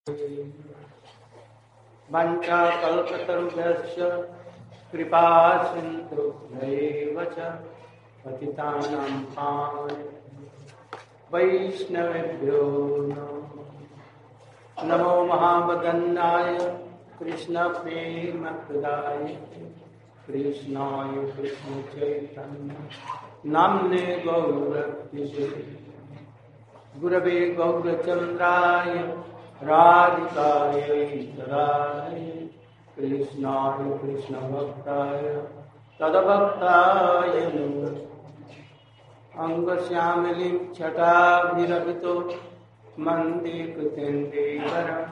वंचाकल्पतरुभ्यश्च कृपा सिन्धुभ्यैव च पतितानां वैष्णवेभ्यो नमो महावदन्नाय कृष्णप्रेमप्रदाय कृष्णाय कृष्णचैतन्य नाम्ने गौरक्षिते गुरवे गौरचन्द्राय राधिकायै तदालये कृष्णाय कृष्णभक्ताय तद्भक्ताय नमो अंगश्यामलिं छटाभिरभितो वन्दे कृतेन्द्रवरं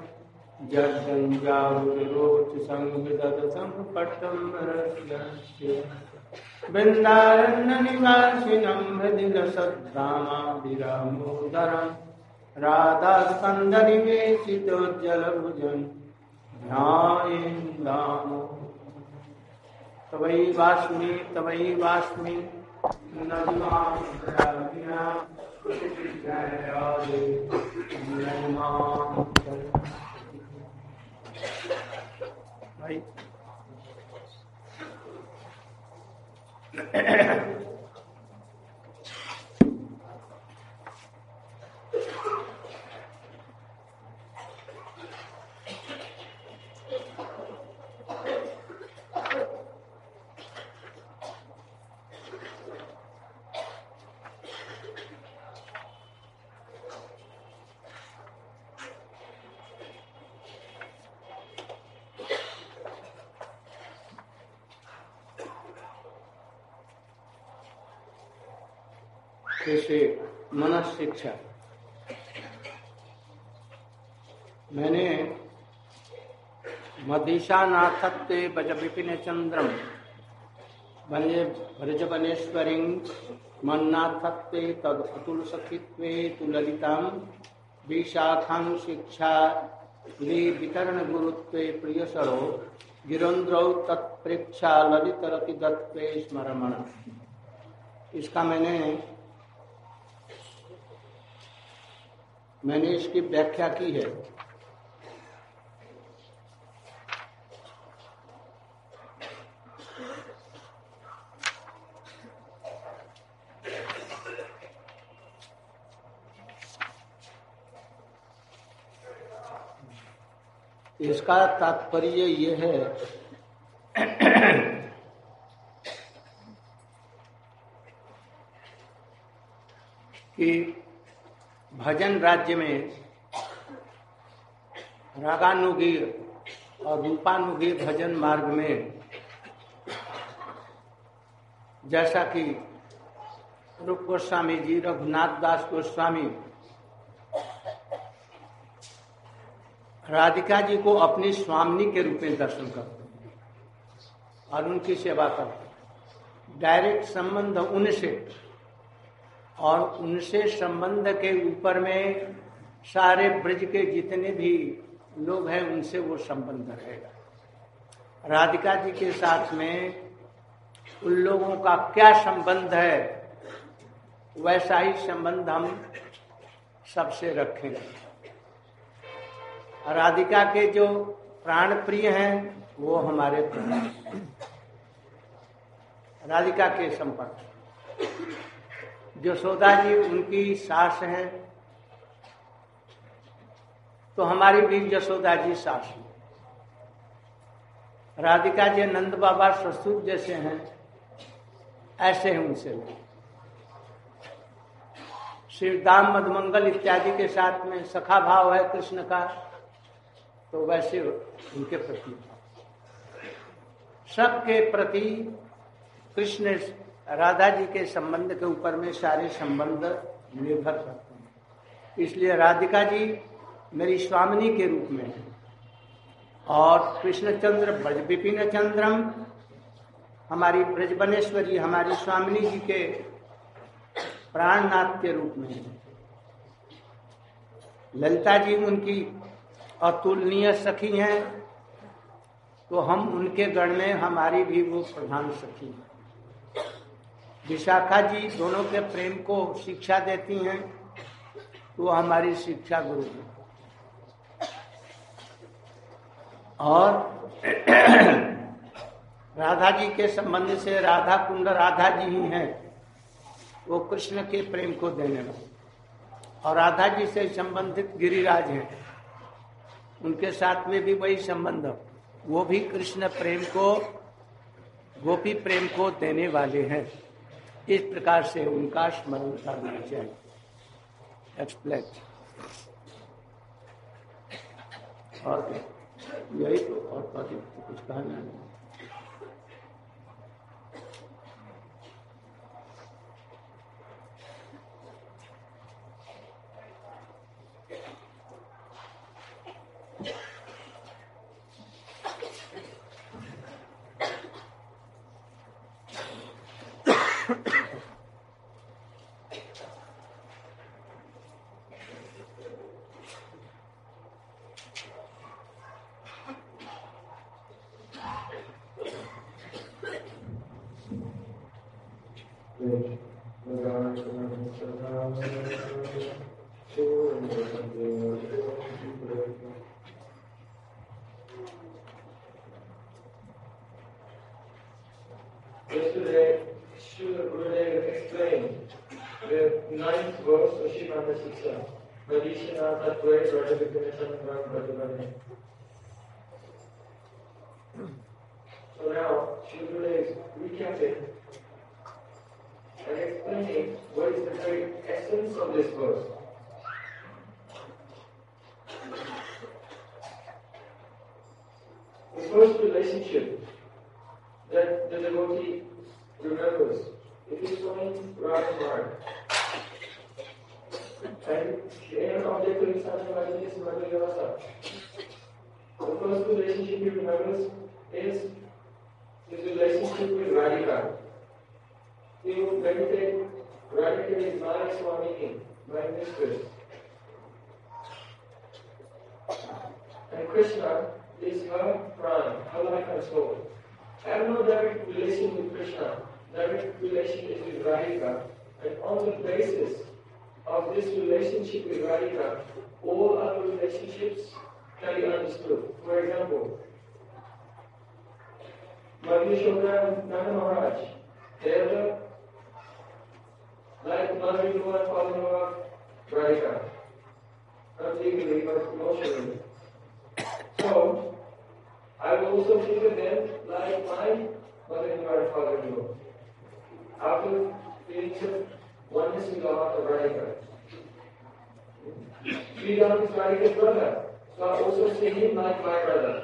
जगद्गञ्जावरोचसंविदधसंपट्टम्बरस्य वृन्दारण्यनिवासिनं हृदिलसद्धामाभिरामोदरं राधास्कन्दनिवेशितोज्जलभुजं ध्यायेन्द्रामो तवैवास्मि भाई जैसे मनस शिक्षा मैंने मदीशानाथत्ते भज विपिन चंद्रम भजबनेश्वरी मन्नाथत्ते तद अतुल सखित्वे तुललितां विशाखां शिक्षा ली वितरण गुरुत्वे प्रियसरो गिरंद्रौ तत्प्रेक्षा ललितरति दत्ते स्मरमण। इसका मैंने इसकी व्याख्या की है। इसका तात्पर्य यह है कि भजन राज्य में रागानुगी और रूपानुगी भजन मार्ग में जैसा कि रूप गोस्वामी जी रघुनाथ दास गोस्वामी राधिका जी को अपनी स्वामिनी के रूप में दर्शन करते हैं और उनकी सेवा करते हैं। डायरेक्ट संबंध उनसे और उनसे संबंध के ऊपर में सारे ब्रज के जितने भी लोग हैं उनसे वो संबंध रहेगा। राधिका जी के साथ में उन लोगों का क्या संबंध है वैसा ही संबंध हम सबसे रखेंगे। राधिका के जो प्राण प्रिय हैं वो हमारे प्राण राधिका के संपर्क। यशोदा जी उनकी सास हैं तो हमारी भी यशोदा जी सास हैं। राधिका जी नंद बाबा ससुर जैसे हैं ऐसे हैं उनसे। श्री दाम मधुमंगल इत्यादि के साथ में सखा भाव है कृष्ण का तो वैसे उनके प्रति सबके प्रति कृष्ण राधा जी के संबंध के ऊपर में सारे संबंध निर्भर करते हैं। इसलिए राधिका जी मेरी स्वामिनी के रूप में है और कृष्णचंद्र ब्रज विपिन चंद्रम हमारी ब्रजबनेश्वरी हमारी स्वामिनी जी के प्राणनाथ के रूप में है। ललिता जी उनकी अतुलनीय सखी हैं तो हम उनके गण में हमारी भी वो प्रधान सखी है। विशाखा जी दोनों के प्रेम को शिक्षा देती हैं तो हमारी शिक्षा गुरु है। और राधा जी के संबंध से राधा कुंड राधा जी ही हैं, वो कृष्ण के प्रेम को देने वाले, और राधा जी से संबंधित गिरिराज हैं, उनके साथ में भी वही संबंध, वो भी कृष्ण प्रेम को, गोपी प्रेम को देने वाले हैं। इस प्रकार से उनका स्मरण करना चाहिए। एक्सप्लेन। और यही तो, और कुछ कहना नहीं। Yesterday, Srila Gurudev explained the 9th verse of Shrimad Siksa, Madhishana Tattva Rajavikanasana Brahma. So now, Srila Gurudev is recapping and explaining what is the very essence of this verse. The first relationship that the devotee remembers, it is going Radha Marg. And the object of Sadhana is Madhyavasa. The first relationship he remembers is his relationship with Radhika. He will meditate, Radhika is my Swami, my mistress. And Krishna is her prana, her life and soul. I have no direct relation with Krishna. Direct relation is with Radhika. And on the basis of this relationship with Radhika, all other relationships can be understood. For example, Madhya and Nanda Maharaj, they are like mother-in-law and father-in-law of Radhika. Not legally, but emotionally. So, I will also think of them like my mother-in-law and father-in-law. Out of feelings of oneness with the heart of Radhika. Sridham is Radhika's brother, so I also see him like my brother.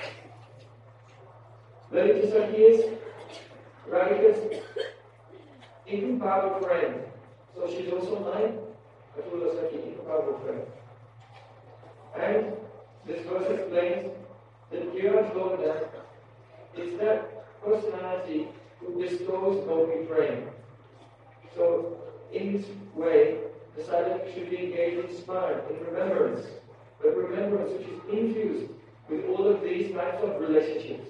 Lalita Sakhi is Radhika's incomparable friend, so she's also my Atula Sakhi, incomparable friend. And this verse explains that Kira Govinda is that personality who bestows Gopi prema. So, in this way, the sadhaka should be engaged in smart, in remembrance, but remembrance which is infused with all of these types of relationships.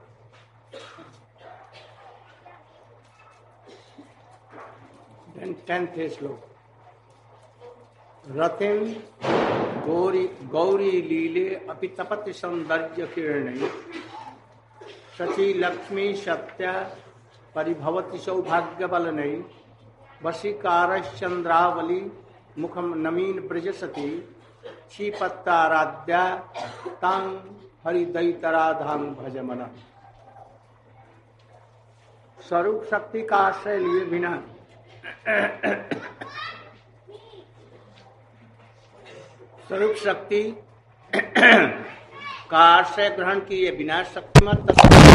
Then 10th श्लोक रतिम गौरी लीले अपि तपति सौंदर्य किरणै शची लक्ष्मी सत्या परिभवति सौभाग्य बलनै वशीकारश्चंद्रावली मुखम नमीन ब्रजसती क्षीपत्ताराध्या तां हरिदैतराधां भजमन। स्वरूप शक्ति का आश्रय लिए बिना स्वरूप शक्ति का आश्रय ग्रहण किए बिना शक्तिमत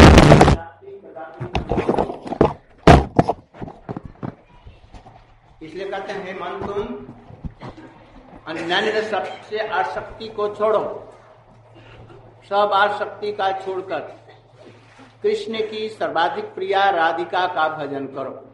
इसलिए कहते हैं मन तुम अन्य सबसे आसक्ति को छोड़ो, सब आसक्ति का छोड़कर कृष्ण की सर्वाधिक प्रिया राधिका का भजन करो।